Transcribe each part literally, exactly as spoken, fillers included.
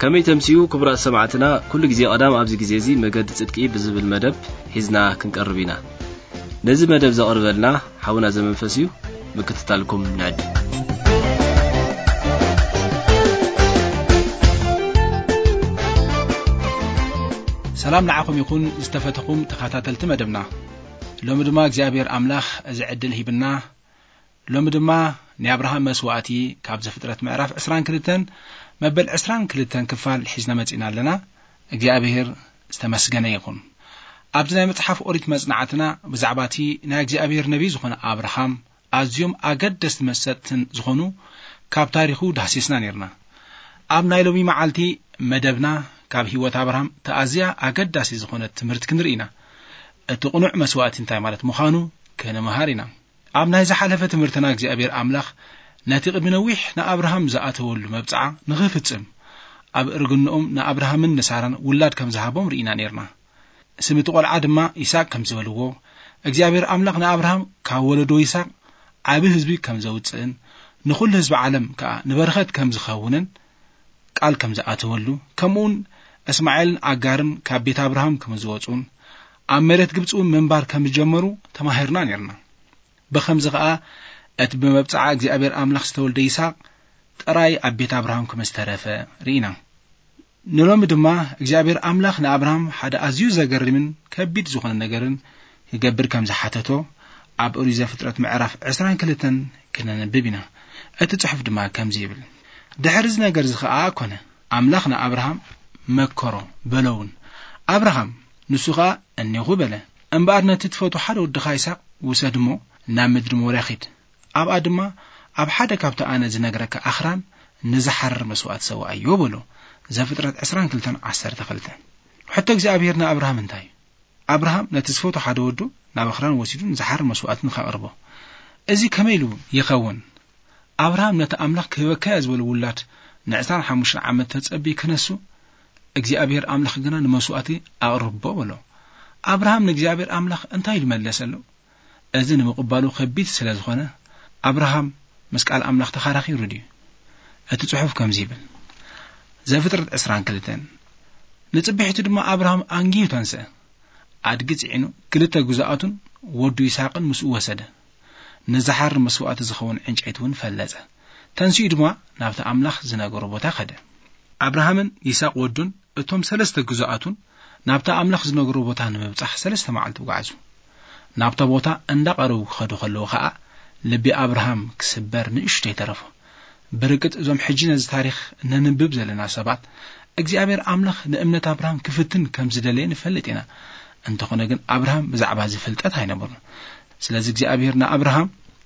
كمي تمسيو كبرى سمعتنا كل جزي قدام أبز جزيزي مجد صدقي بزب المدب حزنا كنقربينا نزي مدب زقرب لنا حاولنا زمن فسيو بكتتالكم نعد سلام نعاكم يكون استفتقوم تخاتاتلت مدبنا لوم دما እግዚአብሔር አምላኽ እዝዕድል ሂብና ሎሚ ድማ ናይ አብርሃም መስዋዕቲ ካብ ዘፍጥረት ምዕራፍ عشرين وكلتين መበል عشرين وكلتين ክፋል ሒዝና መጽና ኣለና እግዚአብሔር ዝተመስገነ ይኹን ኣብዚ ናይ መጽሓፍ ኦሪት መጽናዕትና ብዛዕባቲ ናይ እግዚአብሔር ነቢይ ዝኾነ አብርሃም ኣዝዮም ኣገደስቲ መሰጥትን ዝኾኑ ካብ ታሪኹ ዳህሲስና ነርና ኣብ ናይ ሎሚ መዓልቲ መደብና ካብ ህይወት አብርሃም ተኣዝያ ኣገዳሲ ዝኾነ ትምህርት ክንርኢና እትቁኑዕ መስዋዕት እንታይ ማለት ምዃኑ ከነመሃሪና ኣብ ናይ ዝሓለፈ ትምህርትና እግዚአብሔር አምላኽ ነቲ ቅድሚነዊሕ ንአብርሃም ዝኣተወሉ መብጽዓ ንኽፍጽም ኣብ እርግንኦም ንአብርሃምን ንሳራን ውላድ ከም ዝሃቦም ርኢና ነርና ስምቲ ቆልዓ ድማ ይስሐቅ ከም ዝበልዎ እግዚአብሔር አምላኽ ንአብርሃም ካብ ወለዶ ይስሐቅ ዓቢ ህዝቢ ከም ዘውፅእን ንኹሉ ህዝቢ ዓለም ከዓ ንበረኸት ከም ዝኸውንን ቃል ከም ዝኣተወሉ ከምኡን እስማኤልን አጋርን ካብ ቤት አብርሃም ከም ዝወጹን ኣብ መሬት ግብጽ መንባር ከም ጀመሩ ተማሂርና ነርና በኸምዝ ከዓ እቲ በመብጽዓ እግዚአብሔር አምላኽ ዝተወልደ ይስሐቅ ጥራይ ኣብ ቤት አብርሃም ከም ዝተረፈ ርኢና ንሎሚ ድማ እግዚአብሔር አምላኽ ንአብርሃም ሓደ ኣዝዩ ዘገርምን ከቢድ ዝኾነ ነገርን ይገብር ከም ዝሓተቶ ኣብ ኦሪት ዘፍጥረት ምዕራፍ عشرين وكلتين ክነንብብ ኢና እቲ ጽሑፍ ድማ ከም ዝብል ድሕሪ እዚ ነገር ዝኸዓ ኮነ አምላኽ ንአብርሃም መከሮ በለውን አብርሃም ንሱኻ እኔኹ በለ እምበኣር ነቲ ትፈቱ ሓደ ወድኻ ይስሐቅ ውሰድሞ ናብ ምድሪ ሞርያ ኺድ ኣብኣ ድማ ኣብ ሓደ ካብቲ ኣነ ዝነግረካ ኣኽራን ንዝሓርር መስዋዕት ሰዋእዮ በሎ ዘፍጥረት عشرين وكلتين عشرة وكلتين ሕቶ እግዚአብሔር ንአብርሃም እንታይ አብርሃም ነቲ ዝፈቱ ሓደ ወዱ ናብ ኣኽራን ወሲዱ ንዝሓርር መስዋዕት ንኸቕርቦ እዚ ከመይ ኢሉ ይኸውን አብርሃም ነቲ ኣምላኽ ክህበካ ዝበለ ውላድ ንعشرين وخمسة ዓመት ተጸቢ ክነሱ እግዚአብሔር አምላኽ ግና ንመስዋዕቲ ኣቕርቦ በሎ አብርሃም ንእግዚአብሔር አምላኽ እንታይ ይመለሰሉ እዚ ንምቕባሉ ከቢድ ስለ ዝኾነ አብርሃም መስቃል አምላኽ ተኻራኺሩ ድዩ እቲ ጽሑፍ ከም ዝብል ዘፍጥረት عشرين وكلتين ንጽቢሕቲ ድማ አብርሃም አንጊዩ ተንሰ ኣድጊ ጽዒኑ ክልተ ጉዛኣቱን ወዱ ይስሐቅን ምስኡ ወሰደ ንዝሓር መስዋዕቲ ዝኸውን ዕንጨይቲ እውን ፈለጸ ተንሲኡ ድማ ናብቲ አምላኽ ዝነገሮ ቦታ ኸደ አብርሃምን ይስሐቅ ወዱን እቶም ሰለስተ ጉዛኣቱን ናብታ አምላኽ ዝነገሮ ቦታ ንምብጻሕ ሰለስተ መዓልቲ ወጋዓዙ ናብታ ቦታ እንዳቀረቡ ኸዱ ኸለዉ ኸዓ ልቢ አብርሃም ክስበር ንእሽቶ ይተረፈ በርግጥ እዞም ሕጂ ነዚ ታሪኽ ነንብብ ዘለና ሰባት እግዚአብሔር አምላኽ ንእምነት አብርሃም ክፍትን ከም ዝደለየ ንፈልጥ ኢና እንተኾነ ግን አብርሃም ብዛዕባ ዝፍልጠት ኣይነበሩን ስለዚ እግዚአብሔር ንአብርሃም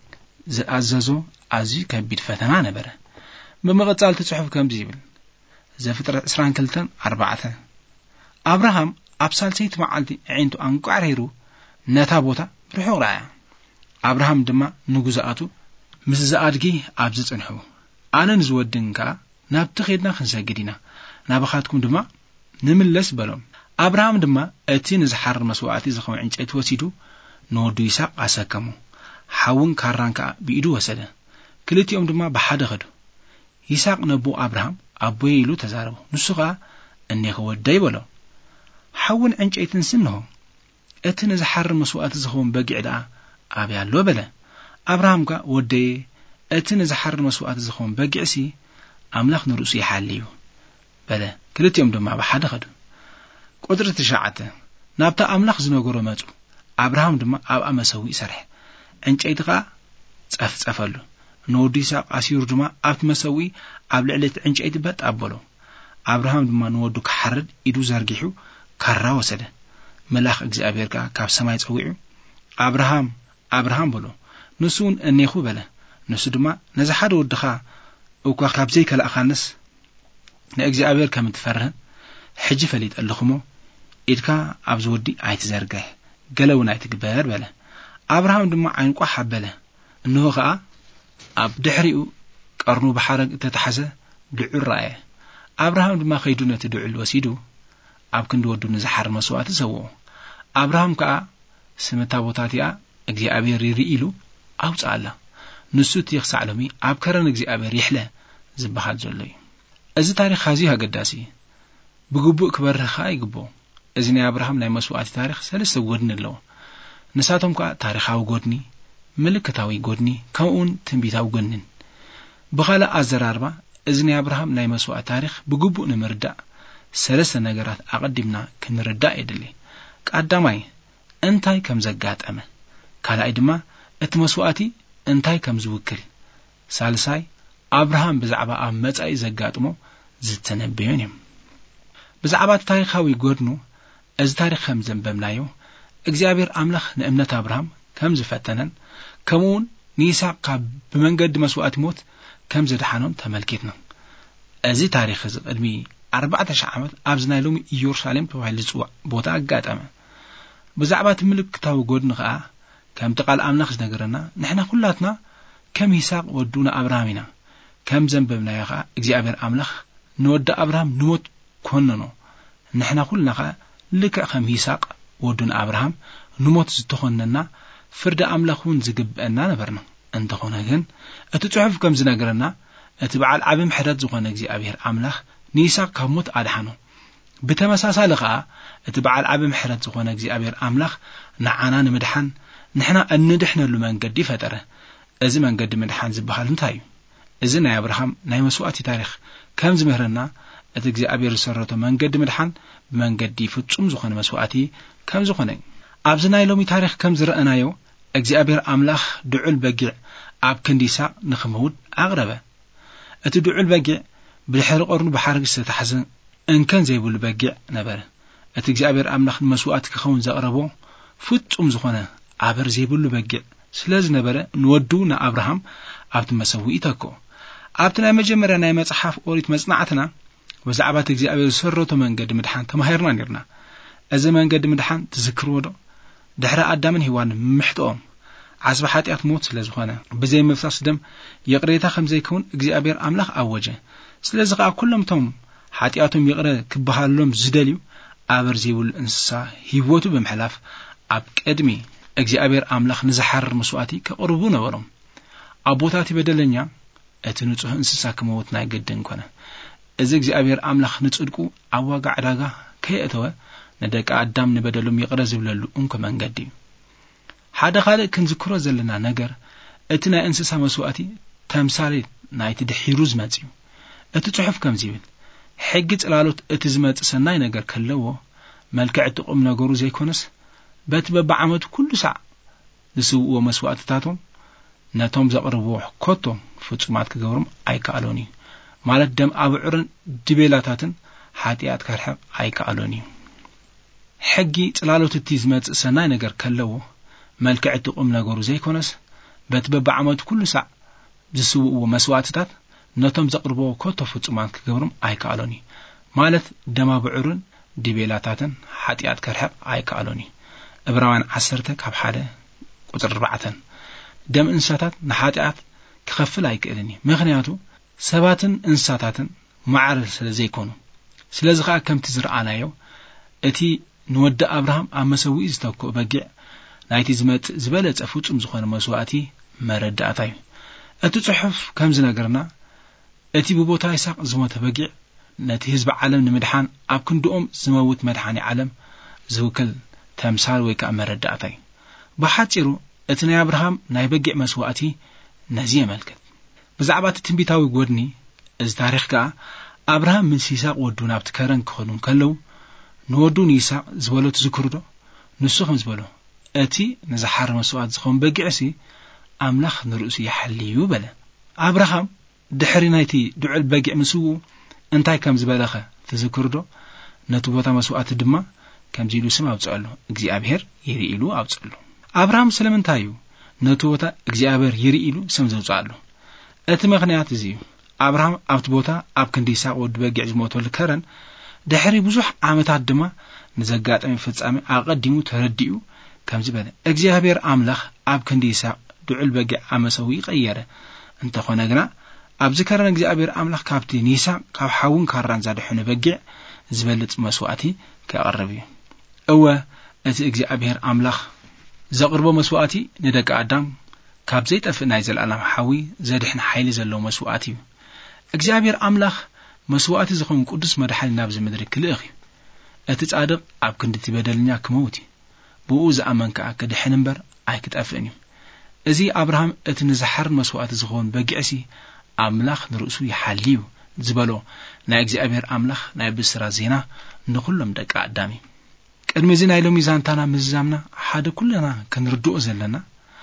ዝኣዘዞ ኣዝዩ ከቢድ ፈተና ነበረ በመቐጻል ጽሑፍ ከም ዝብል ዘፍጥረት عشرين وكلتين أربعة አብርሃም ኣብ ሳልሰይቲ መዓልቲ ዒንቱ አንቋሪሩ ነታ ቦታ ርሑቕ ረኣያ አብርሃም ድማ ንጉዛኣቱ ምስ ዝኣድጊ ኣብ ዝጽንሑ ኣነ ንዝወድን ከዓ ናብቲ ኸድና ክንሰግድ ኢና ናባኻትኩም ድማ ንምለስ በሎም አብርሃም ድማ እቲ ንዝሓርር መስዋዕቲ ዝኸውን ዕንጨይቲ ወሲዱ ንወዱ ይስሐቅ ኣሰከሙ ሓውን ካራን ከዓ ብኢዱ ወሰደ ክልቲኦም ድማ ብሓደ ኸዱ ይስሐቅ ነቦ አብርሃም ኣቦይ ኢሉ ተዛረቡ ንሱ ከዓ እኔኸ ወደይ በሎ ሓውን ዕንጨይትን ስንሆ እቲ ንዝሓርር መስዋዕቲ ዝኸውን በጊዕ ደኣ ኣብያ ኣሎ በለ አብርሃም ከዓ ወደይ እቲ ንዝሓርር መስዋዕቲ ዝኸውን በጊዕሲ አምላኽ ንርእሱ ይሓልዩ በለ ክልቲኦም ድማ ብሓደ ኸዱ ቁጥሪ ትሽዓተ ናብታ አምላኽ ዝነገሮ መጹ አብርሃም ድማ ኣብ መሰዊእ ሰርሐ ዕንጨይቲ ከዓ ጸፍጸፈሉ ንወዱ ይስሐቅ ኣሲሩ ድማ ኣብቲ መሰዊእ ኣብ ልዕሊ እቲ ዕንጨይቲ በጥ ኣበሎ አብርሃም ድማ ንወዱ ክሓርድ ኢዱ ዘርጊሑ ካራ ወሰደ መልአኽ እግዚአብሔር ከዓ ካብ ሰማይ ጸዊዑ አብርሃም አብርሃም በሎ ንሱን እኔኹ በለ ንሱ ድማ ነዚ ሓደ ወድኻ እኳ ካብ ዘይከላእኻንስ ንእግዚአብሔር ከም እትፈርህ ሕጂ ፈሊጥ ኣለኹሞ ኢድካ ኣብ ዝወዲ ኣይትዘርግሕ ገለ እውን ኣይትግበር በለ አብርሃም ድማ ዓይንቋ ሓበለ እንሆ ከዓ ኣብ ድሕሪኡ ቀርኑ ብሓረግ እተተሓዘ ድዑል ረአየ አብርሃም ድማ ኸይዱ ነቲ ድዑል ወሲዱ ኣብ ክንዲ ወዱ ንዝሓርር መስዋዕቲ ሰውኦ አብርሃም ከዓ ስምታ ቦታቲኣ እግዚአብሔር ይርኢሉ ኣውፅኣላ ንሱ እቲ ክሳዕ ሎሚ ኣብ ከረን እግዚአብሔር ይሕለ ዝበሃል ዘሎ እዩ እዚ ታሪክ ኸዚ ሃገዳሲ ብግቡእ ክበርህ ይግቦ እዚ ናይ አብርሃም ናይ መስዋዕት ታሪክ ሰለስተ ጎድኒ ኣለዎ ንሳቶም ከዓ ታሪኻዊ ጎድኒ ምልክታዊ ጎድኒ ከምኡን ትንቢታዊ ጎድኒ ብኻልእ ኣዘራርባ እዚ ናይ አብርሃም ናይ መስዋዕት ታሪክ ብግቡእ ንምርዳእ ሰለስተ ነገራት ኣቀዲምና ክንርዳእ የድሊ ቀዳማይ እንታይ ከም ዘጋጠመ ካልኣይ ድማ እቲ መስዋዕቲ እንታይ ከም ዝውክል ሳልሳይ አብርሃም ብዛዕባ ኣብ መጻኢ ዘጋጥሞ ዝተነበየን እዮም ብዛዕባ ታሪኻዊ ጎድኑ እዚ ታሪክ ከም ዘንበብናዮ እግዚአብሔር አምላኽ ንእምነት አብርሃም ከም ዝፈተነን ከምኡን ንይስሐቅ ካብ ብመንገዲ መስዋዕት ሞት ከም ዘድሓኖም ተመልኪትና እዚ ታሪክ እዚ ቅድሚ ኣርባዕተ ሽሕ ዓመት ኣብዚ ናይ ሎሚ ኢየሩሳሌም ተባሂሉ ዝፅዋዕ ቦታ ኣጋጠመ ብዛዕባ ምልክታዊ ጎድኑ ከዓ ከም ተቃል አምላኽ ዝነገረና ንሕና ኩላትና ከም ይስሐቅ ወዱና አብርሃም ኢና ከም ዘንበብናዮ ከዓ እግዚአብሔር አምላኽ ንወዲ አብርሃም ንሞት ኮነኖ ንሕና ኩልና ከዓ ልክዕ ከም ይስሐቅ ወዱና አብርሃም ንሞት ዝተኾነና ፍርድ አምላኽውን ዝግብአና ነበርና እንተኾነ ግን እቲ ጽሑፍ ከም ዝነገረና እቲ በዓል ዓቢ ምሕረት ዝኾነ እግዚአብሔር አምላኽ ንይስሐቅ ካብ ሞት ኣድሓኖ ብተመሳሳሊ ከዓ እቲ በዓል ዓቢ ምሕረት ዝኾነ እግዚአብሔር አምላኽ ንዓና ንምድሓን ንሕና እንድሕነሉ መንገዲ ፈጠረ እዚ መንገዲ ምድሓን ዝበሃል እንታይ እዩ እዚ ናይ አብርሃም ናይ መስዋዕቲ ታሪክ ከም ዝምህረና እቲ እግዚአብሔር ዝሰረቶ መንገዲ ምድሓን ብመንገዲ ፍጹም ዝኾነ መስዋዕቲ ከም ዝኾነ ኣብዚ ናይ ሎሚ ታሪክ ከም ዝረአናዮ እግዚአብሔር አምላኽ ድዑል በጊዕ ኣብ ክንዲ ይስሐቅ ንኽመውድ ኣቕረበ እቲ ድዑል በጊዕ ብድሕሪ ቆርኑ ብሓርግ ዝተታሕዘ እንከን ዘይብሉ በጊዕ ነበረ እቲ እግዚአብሔር አምላኽ ንመስዋዕቲ ክኸውን ዘቕረቦ ፍጹም ዝኾነ ኣበር ዘይብሉ በጊዕ ስለ ዝነበረ ንወዱ ንአብርሃም ኣብቲ መሰዊኢ ተኮ ኣብቲ ናይ መጀመርያ ናይ መጽሓፍ ኦሪት መጽናዕትና ብዛዕባ እቲ እግዚአብሔር ዝሰረቶ መንገዲ ምድሓን ተማሂርና ነርና እዚ መንገዲ ምድሓን ትዝክርዎ ዶ ድሕሪ ኣዳምን ሔዋን ምሕጥኦም ዓስቢ ኃጢአት ሞት ስለ ዝኾነ ብዘይ ምፍሳስ ደም የቕሬታ ከም ዘይከውን እግዚአብሔር አምላኽ ኣወጀ ስለዚ ከዓ ኩሎምቶም ኃጢአቶም ይቕረ ክበሃሎም ዝደልዩ ኣበር ዘይብሉ እንስሳ ሂወቱ ብምሕላፍ ኣብ ቅድሚ እግዚአብሔር አምላኽ ንዝሓርር መስዋዕቲ ከቕርቡ ነበሮም ኣቦታቲ በደለኛ እቲ ንጹህ እንስሳ ክመውት ናይ ግድን ኮነ እዚ እግዚአብሔር አምላኽ ንጽድቁ ኣብ ዋጋ ዕዳጋ ከየእተወ ንደቂ ኣዳም ንበደሎም ይቕረ ዝብለሉ እንኮ መንገዲ ሓደ ካልእ ክንዝክሮ ዘለና ነገር እቲ ናይ እንስሳ መስዋዕቲ ተምሳሌ ናይቲ ድሒሩ ዝመጽዩ እቲ ጽሑፍ ከም ዝብል ሕጊ ጽላሎት እቲ ዝመጽእ ሰናይ ነገር ከለዎ መልክዕ ጥቕም ነገሩ ዘይኮነስ በቲ በብዓመቱ ኩሉ ሳዕ ዝስውእዎ መስዋዕትታቶም ነቶም ዘቕርብዎ ኮቶም ፍጹማት ክገብሮም ኣይከኣሎን እዩ ማለት ደም ኣብዑርን ድቤላታትን ኃጢአት ከርሕቕ ኣይከኣሎን እዩ ሕጊ ጽላሎት እቲ ዝመጽእ ሰናይ ነገር ከለዎ መልክዕ ጥቕም ነገሩ ዘይኮነስ በቲ በብዓመቱ ኩሉ ሳዕ ዝስውእዎ መስዋዕትታት ነቶም ዘቕርብዎ ኮቶ ፍጹማት ክገብሮም ኣይከኣሎን እዩ ማለት ደም ኣብዑርን ድቤላታትን ኃጢአት ከርሕቕ ኣይከኣሎን እዩ ዕብራውያን ዓሰርተ ካብ ሓደ ቁጥር ኣርባዕተ ደም እንስሳታት ንኃጢአት ክኸፍል ኣይክእልን እዩ ምክንያቱ ሰባትን እንስሳታትን ማዕረ ስለ ዘይኮኑ ስለዚ ከዓ ከምቲ ዝረአናዮ እቲ ንወዲ አብርሃም ኣብ መሰዊኢ ዝተክኦ በጊዕ ናይቲ ዝመጽእ ዝበለጸ ፍጹም ዝኾነ መስዋዕቲ መረዳእታ እዩ እቲ ጽሑፍ ከም ዝነገርና እቲ ብቦታ ይስሐቅ ዝሞተ በጊዕ ነቲ ህዝቢ ዓለም ንምድሓን ኣብ ክንድኦም ዝመውት መድሓኒ ዓለም ዝውክል ተምሳል ወይ ከዓ መረዳእታ እዩ ብሓጺሩ እቲ ናይ አብርሃም ናይ በጊዕ መስዋዕቲ ነዚ የመልክት ብዛዕባ እቲ ትንቢታዊ ጎድኒ እዚ ታሪክ ከዓ አብርሃም ምስ ይስሐቅ ወዱ ናብቲ ከረን ክኸዱ ከለው ንወዱ ንይስሐቅ ዝበሎ ትዝክሩ ዶ ንሱ ከም ዝበሎ እቲ ንዝሓር መስዋዕት ዝኸውን በጊዕሲ አምላኽ ንርእሱ ይሓልዩ በለ አብርሃም ድሕሪ ናይቲ ድዑል በጊዕ ምስው እንታይ ከም ዝበለኸ ትዝክሩ ዶ ነቲ ቦታ መስዋዕት ድማ ከምዚ ኢሉ ስም ኣውጽአሉ እግዚአብሔር ይርኢሉ ኣውጽአሉ አብርሃም ስለምንታይ እዩ ነቲ ቦታ እግዚአብሔር ይርኢሉ ስም ዘውጽአሉ እቲ ምኽንያት እዚ እዩ አብርሃም ኣብቲ ቦታ ኣብ ክንዲ ይስሐቅ ወዲ በጊዕ ዝሞተሉ ከረን ድሕሪ ብዙሕ ዓመታት ድማ ንዘጋጠመ ፍጻሜ ኣቀዲሙ ተረዲኡ ከም ዝበለ እግዚአብሔር አምላኽ ኣብ ክንዲ ይስሐቅ ድዑል በጊዕ ኣመሰዊ ቀየረ እንተኾነ ግና ኣብዚ ከረን እግዚአብሔር አምላኽ ካብቲ ንይስሐቅ ካብ ሓውን ካራን ዘድሕነ በጊዕ ዝበልጽ መስዋዕቲ ከቕርብ እዩ እወ እቲ እግዚአብሔር አምላኽ ዘቕርቦ መስዋዕቲ ንደቂ ኣዳም ካብ ዘይጠፍእ ናይ ዘለኣለም ሓዊ ዘድሕን ሓይሊ ዘለዎ መስዋዕቲ እዩ እግዚአብሔር አምላኽ مسواتي زخون قدس مدحل نابز مدرك لأخي أتتصادق أب كنت تبدلني كموتي بوز أمانك أكد حنبر أيكت أفني أزي أبراهام أتنزحر مسواتي زخون بقعسي أملاخ نرؤسو يحليو زبالو نا እግዚአብሔር አምላኽ ናይ ብስራ ዜና ንኩሎም ደቂ አዳሚ ቅድሚ ዜና ኢሎም ሚዛንታና ምዛምና ሓደ ኩለና ክንርድኦ ዘለና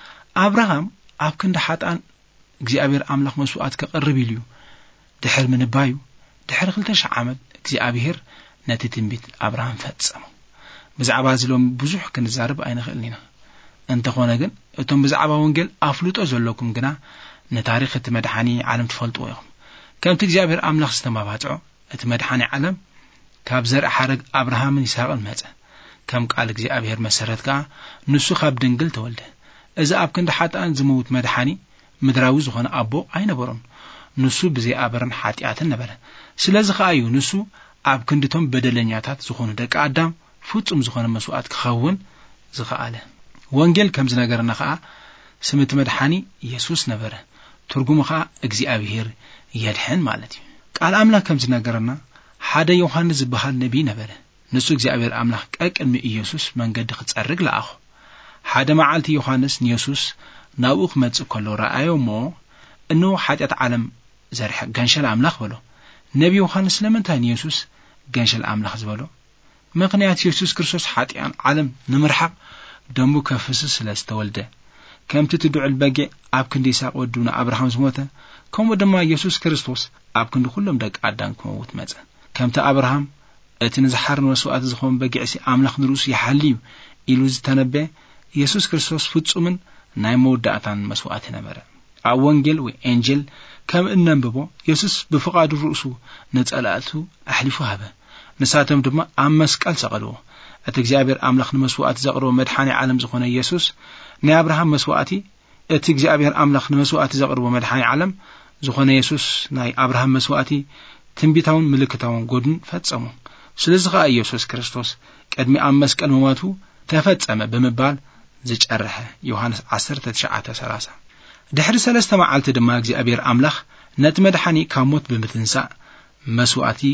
አብርሃም ኣብ ክንደ ሓጣን እግዚአብሔር አምላኽ መስዋዕት ከቀርብ ኢልዩ ድሕር ምንባዩ ድሕር ክልተ ሽሕ ዓመት እግዚአብሔር ነቲ ትንቢት አብርሃም ፈጸመ ብዛዕባ ዝሎም ብዙሕ ክንዛረብ ኣይንኽእልኒና እንተኾነ ግን እቶም ብዛዕባ ወንጌል አፍልጦ ዘለኩም ግና ነታሪኽ እቲ መድሓኒ ዓለም ትፈልጥዎ ኢኹም كم تجابر أملاخ استماباتعو اتمدحاني عالم كاب زرع حرق أبراهام يساق المهزة كم قال እግዚአብሔር مسرتك نسو خاب دنقل تولده إذا أب كنت حتى أنزموت مدحاني مدراوي زخون أبو أين برون نسو بزي أبرن حاتياتن نبره سلازي خايو نسو أب كنتم بدلنياتات زخون دك آدم فوتم زخون مسوعات كخون زخاله وانجل كم زناقرنا خا سمت مدحاني يسوس نبره ترجمه خا እግዚአብሔር يدحن مالتي قال أملاك كم زناقرنا حدا يوحنس بحال نبي نبره نسو እግዚአብሔር أملاك كأكل من إيسوس من قد ختصرق لأخو حدا معالتي يوحنس نيسوس ناوخ مدس كله رأيه مو إنه حاجة عالم زرح جنشل أملاك بلو نبي يوحنس لمن تاني يسوس جنشل أملاك زبلو مقنعة يسوس كرسوس حاتي عن عالم نمرحق دمو كفسس لاستولده كم تتدعو الباقي أب كندي ساق ودونا أبراهام زموته كم ودما يسوس كريستوس أب كندو كلهم دق عدان كموت مزا كم تا أبراهام اتنزحر وسوءات زخون باقي عسي أملاخ نروس يحليو إلوز تنبه يسوس كريستوس فتسومن ناي مودعتان مسوءاتنا مرا أوانجل وإنجل كم إننببو يسوس بفقاد الرؤسو نتسألاتو أحلفو هذا نساتم دما أم مسكال سقلو أتجابر أملاخ نمسوءات زقرو مدحاني عالم زخون يسوس ني أبراهام مسوءاتي اتجابر أملاخ نمسوءات زقرو مدحاني عالم زخون يسوس ناي أبراهام مسوءاتي تنبيتاون ملكتاون قدن فتسمو سلزغا يسوس كريستوس قدمي أم مسكال مماتو تفتسم بمبال زج أرها يوحنس عشرة تسعة ثلاثة دحر سلسة معالت دما እግዚአብሔር أملاخ نت مدحاني كاموت بمتنساء مسوءاتي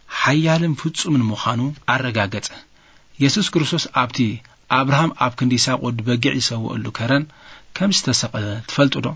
حيالم ፍጹምን مخانو አረጋገጸ يسوس كريستوس أبتي أبراهام أب كندي ساقود بقع يسوء له كرن كم استسقل تفلتو دو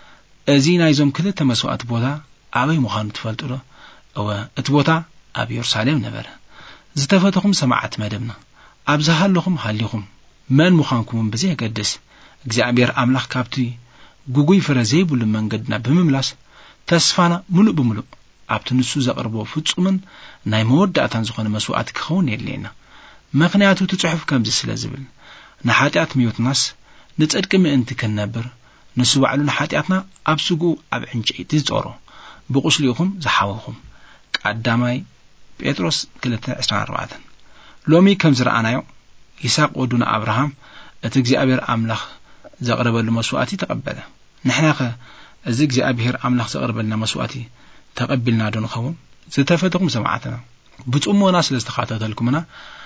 أزينا يزوم كل تمسوءات بوتا أبي مخانو تفلتو دو أو اتبوتا أب يرسالم نبره زتفتكم سمعت مدبنا أبزهال لكم هاليكم من مخانكم بزي قدس እግዚአብሔር أملاخ كابتي ጉጉይ ፍረዘይ ብሉ መንገድና በመምላስ ተስፋና ሙሉ በሙሉ አብትንሱ ዘቀርቦ ፍጹምን ናይ መወዳእታን ዝኾነ መስዋዕት ክኸውን የለና ምክንያቱ ተጽሑፍ ከምዚ ስለዝብል ንሓጢአት ሚዮትናስ ንጽድቅ ምእንቲ ከነብር ንሱ ባዕሉን ሓጢአትና ኣብስጉ ኣብ ዕንጨይቲ ዝጾሮ ብቁስሊኹም ዝሓወኹም ቀዳማይ ጴጥሮስ ክልተ ዕስራን ኣርባዕተ ሎሚ ከም ዝረአናዮ ይስሐቅ ወዱና አብርሃም እቲ እግዚአብሔር أملاخ زقربل مسواتي تقبله نحن خ እዚ እግዚአብሔር أملاخ زقربلنا مسواتي تقبلنا دون خون زتفتكم سمعتنا بصمونا ስለስተኻተልኩምና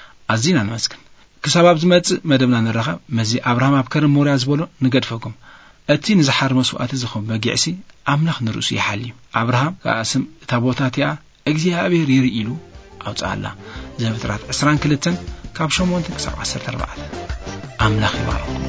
አዚና ንመስክን ክሰባብ ዝመጽ መደብና ንረኻ መዚ አብርሃም ኣብከረም ሞሪያ ዝበሎ ንገድፈኩም እቲ ንዝሓር መስዋዕት ዝኹም በጊዕሲ أملاخ ንሩስ ይሓሊ አብርሃም ካስም ታቦታትያ እግዚአብሔር ይርኢሉ ኣውጻላ ዘፍጥረት عشرين وكلتين ካብ ሸሞንተ ክሳብ عشرة وأربعة أملاخ ይባርኩም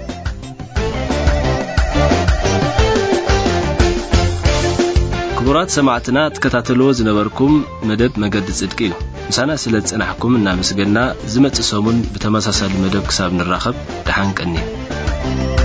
كبرات سمعتنا تكتاتلو زنبركم مدب مجد صدقيو مسانا سلت صنحكم እና መስገና ዝመጽ ሰሙን በተመሳሳሊ መደብ ክሳብ ንራኸብ ደሃንቀኒ